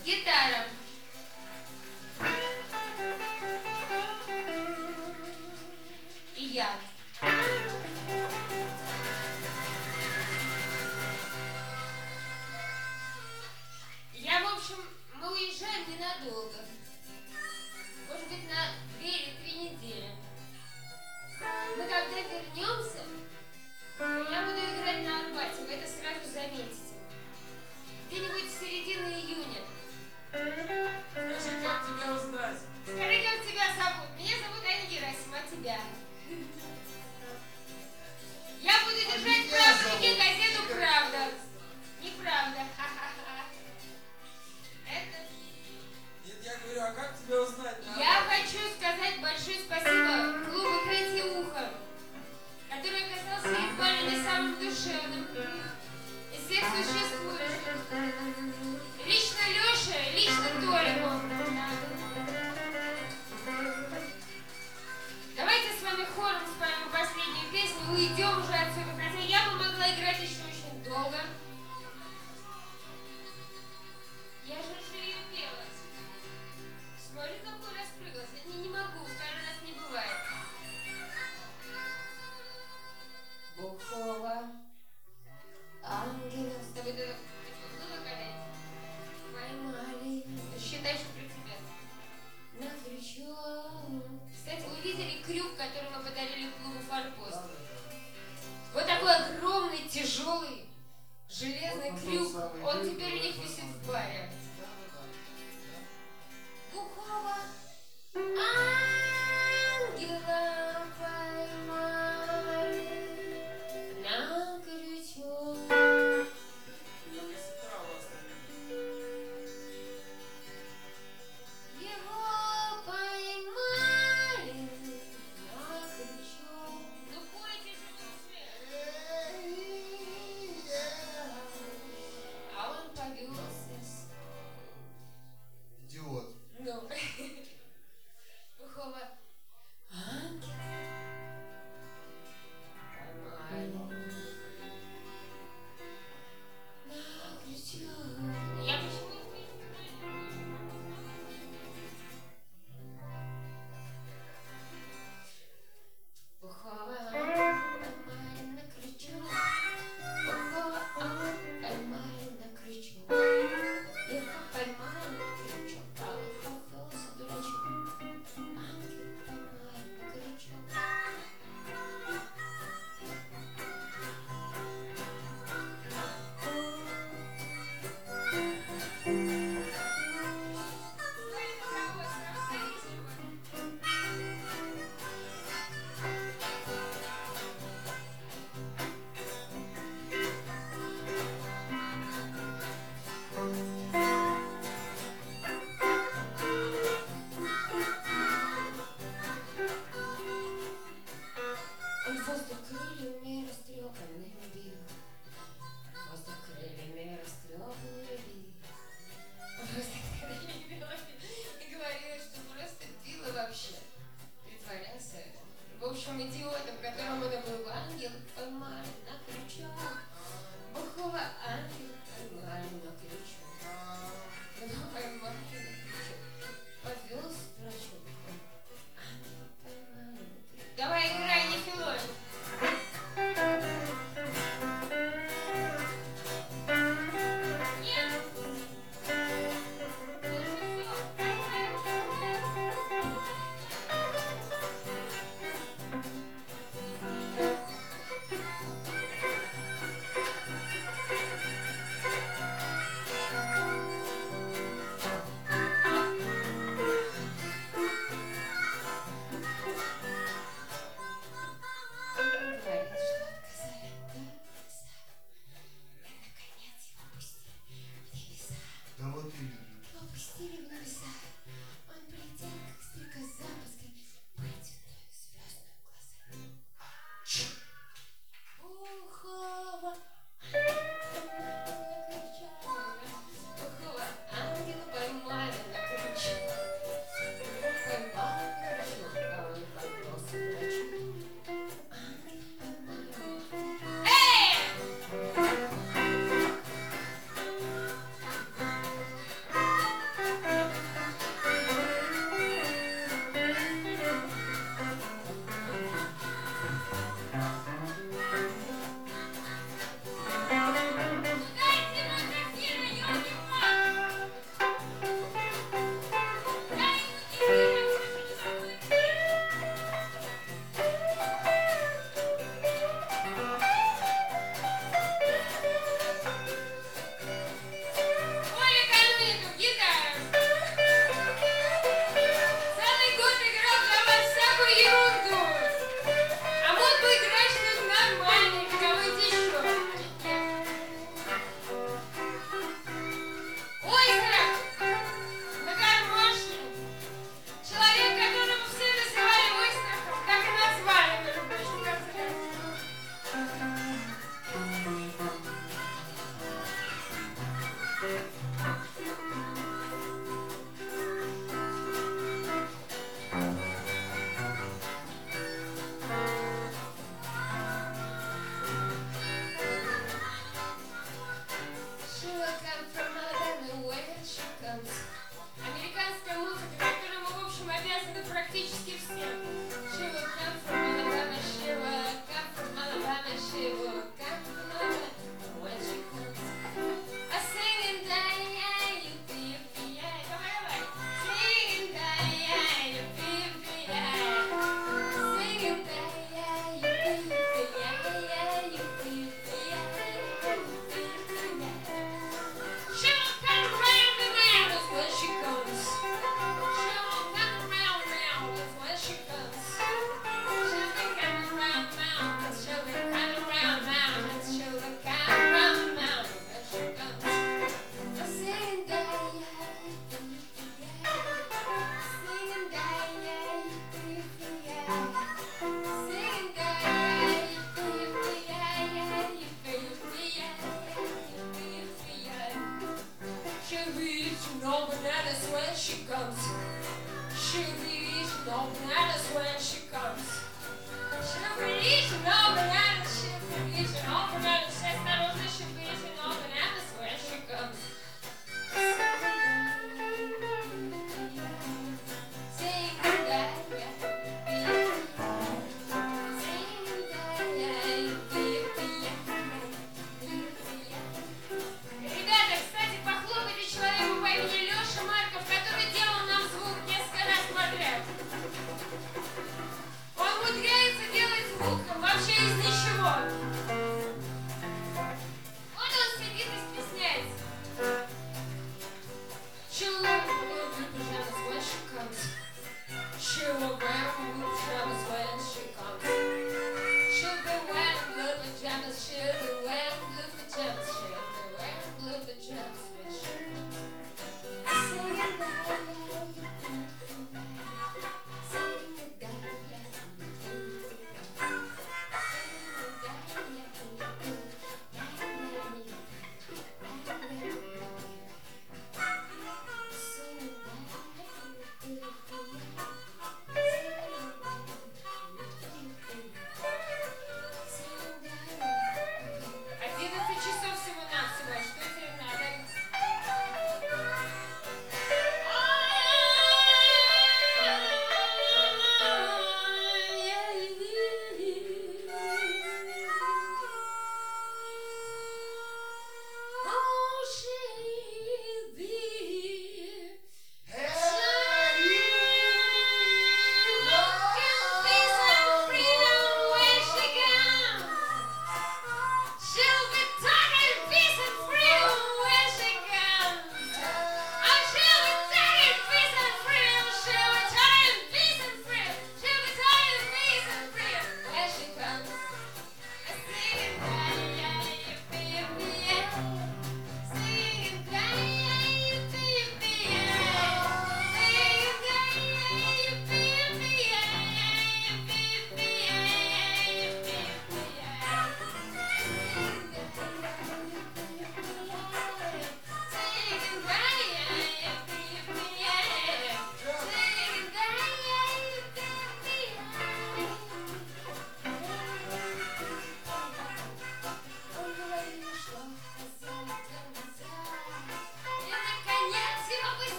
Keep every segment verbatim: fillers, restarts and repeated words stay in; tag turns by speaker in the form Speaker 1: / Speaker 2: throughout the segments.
Speaker 1: Гитара. И я. Я, в общем, мы уезжаем ненадолго. Может быть, на две или три недели. Мы когда вернемся, я буду играть на Арбате, вы это сразу заметите. Где-нибудь в середине июня.
Speaker 2: Скажи, как тебя узнать?
Speaker 1: Скажи, как тебя зовут? Меня зовут Аня Герасим, а тебя? Я буду держать в правой руке газету «Правда». Неправда. Это...
Speaker 2: Нет, я говорю, а как тебя узнать?
Speaker 1: Я хочу сказать большое спасибо клубу «Третье ухо», который оказался едва ли не самым душевным из всех существующих. Лично Лёше, лично Толику. Давайте с вами хором споем последнюю песню, уйдем уже отсюда, хотя я бы могла играть еще очень долго. Я же уже ее пела. Смотри, какой распрыгалась. Я не, не могу, второй раз не бывает. Бухова, ангелов. С тобой это было когда-нибудь? Поймали. Считай, что про тебя. На крючок. Кстати, вы видели крюк, который мы подарили клубу «Форпост»? Вот такой огромный, тяжелый, железный крюк. Он теперь у них висит в баре. Бухова, ангела поймали на крючок. Его поймали на крючок. Ну пойте же уже. А он повелся when she comes. She'll be eating no bananas when she comes. She'll be eating no bananas, she'll be eating no bananas. Осторожно, she'll be eating no bananas when she comes. Ребята, кстати, похлопайте человеку по имени Леша Марков, который делал нам звук несколько раз подряд. Он умудряется делать звук вообще из ничего.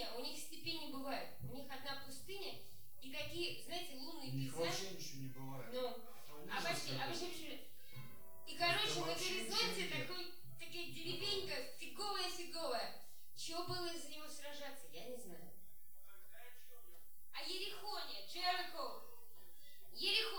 Speaker 1: пустыня, у них степи не бывает. У них одна пустыня и такие, знаете, лунные
Speaker 3: У них
Speaker 1: пейзажи.
Speaker 3: вообще ничего не бывает.
Speaker 1: Ну,
Speaker 3: Это
Speaker 1: а
Speaker 3: ужас
Speaker 1: вообще, а
Speaker 3: какой-то.
Speaker 1: вообще, вообще. И, короче,
Speaker 3: Это
Speaker 1: на
Speaker 3: вообще
Speaker 1: горизонте
Speaker 3: ничего нет.
Speaker 1: такой, такая деревенька, фиговая-фиговая. Чего было из-за него сражаться, я не знаю. О Ерихоне, Джерико. Ерихон.